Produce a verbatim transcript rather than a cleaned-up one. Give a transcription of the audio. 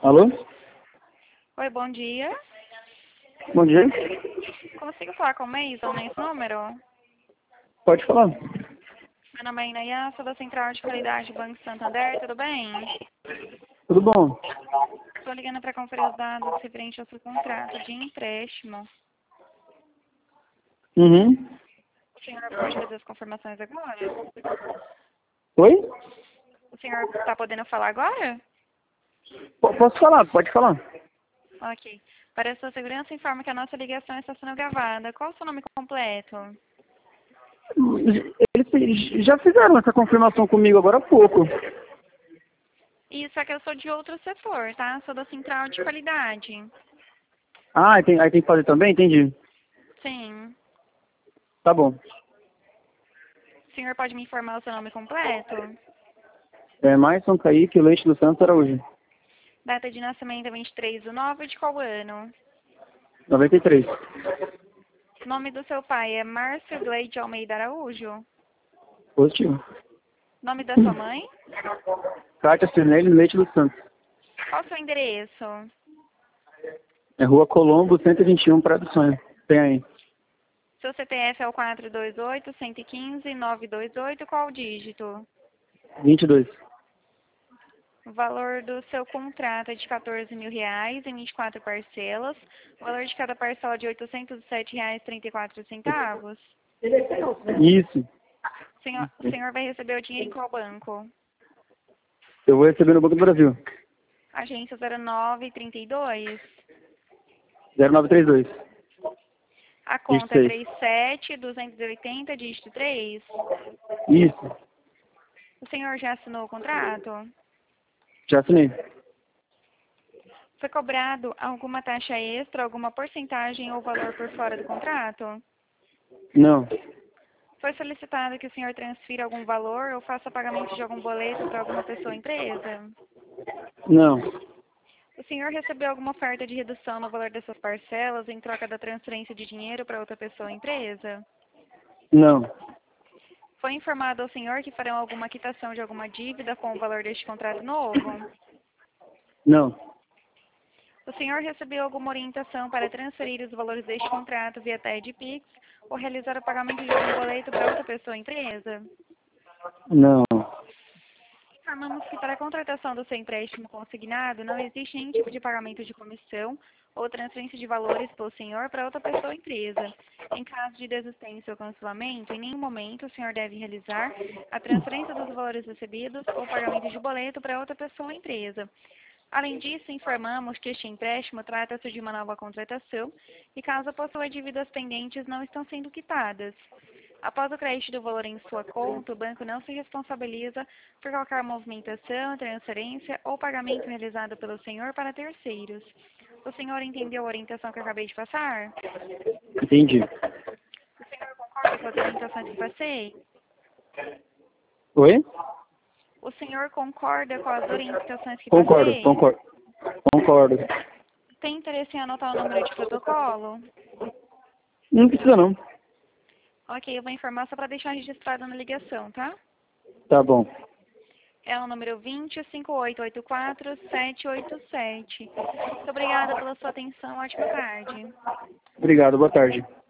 Alô? Oi, bom dia. Bom dia. Consigo falar com o Mason nesse número? Pode falar. Meu nome é Inaya, sou da Central de Qualidade do Banco Santander, tudo bem? Tudo bom? Estou ligando para conferir os dados referentes ao seu contrato de empréstimo. Uhum. O senhor pode fazer as confirmações agora? Oi? O senhor está podendo falar agora? P- posso falar, pode falar. Ok. Para a sua segurança, informo que a nossa ligação está sendo gravada. Qual o seu nome completo? Eles já fizeram essa confirmação comigo agora há pouco. Isso é que eu sou de outro setor, tá? Sou da Central de Qualidade. Ah, aí tem, aí tem que fazer também? Entendi. Sim. Tá bom. O senhor pode me informar o seu nome completo? É Maison Kaique Leite dos Santos Araújo. Data de nascimento é vinte e três de nove de qual ano? noventa e três. Nome do seu pai é Márcio Gleide Almeida Araújo? Positivo. Nome da sua mãe? Cátia Cirnelli Leite dos Santos. Qual o seu endereço? É Rua Colombo, cento e vinte e um, Praia do Sonho. Tem aí. Seu C P F é o quatro dois oito, um um cinco, nove dois oito, qual o dígito? vinte e dois. O valor do seu contrato é de quatorze mil reais em vinte e quatro parcelas. O valor de cada parcela é de oitocentos e sete reais e trinta e quatro centavos. Isso. O senhor, o senhor vai receber o dinheiro em qual banco? Eu vou receber no Banco do Brasil. Agência zero nove trinta e dois. zero nove três dois. A Dígito conta é seis. trinta e sete, duzentos e oitenta, dígito três. Isso. O senhor já assinou o contrato? Já assinei. Foi cobrado alguma taxa extra, alguma porcentagem ou valor por fora do contrato? Não. Foi solicitado que o senhor transfira algum valor ou faça pagamento de algum boleto para alguma pessoa ou empresa? Não. O senhor recebeu alguma oferta de redução no valor dessas parcelas em troca da transferência de dinheiro para outra pessoa ou empresa? Não. Foi informado ao senhor que farão alguma quitação de alguma dívida com o valor deste contrato novo? Não. O senhor recebeu alguma orientação para transferir os valores deste contrato via T E D Pix ou realizar o pagamento de algum boleto para outra pessoa ou empresa? Não. Informamos que para a contratação do seu empréstimo consignado não existe nenhum tipo de pagamento de comissão ou transferência de valores pelo senhor para outra pessoa ou empresa. Em caso de desistência ou cancelamento, em nenhum momento o senhor deve realizar a transferência dos valores recebidos ou pagamento de boleto para outra pessoa ou empresa. Além disso, informamos que este empréstimo trata-se de uma nova contratação e, caso possua dívidas pendentes, não estão sendo quitadas. Após o crédito do valor em sua conta, o banco não se responsabiliza por qualquer movimentação, transferência ou pagamento realizado pelo senhor para terceiros. O senhor entendeu a orientação que eu acabei de passar? Entendi. O senhor concorda com as orientações que passei? Oi? O senhor concorda com as orientações que Concordo, passei? concordo. Concordo. Tem interesse em anotar o número de protocolo? Não precisa não. Ok, eu vou informar só para deixar registrado na ligação, tá? Tá bom. É o número vinte, cinco oito oito quatro, sete oito sete. Muito obrigada pela sua atenção. Ótima tarde. Obrigado, boa tarde.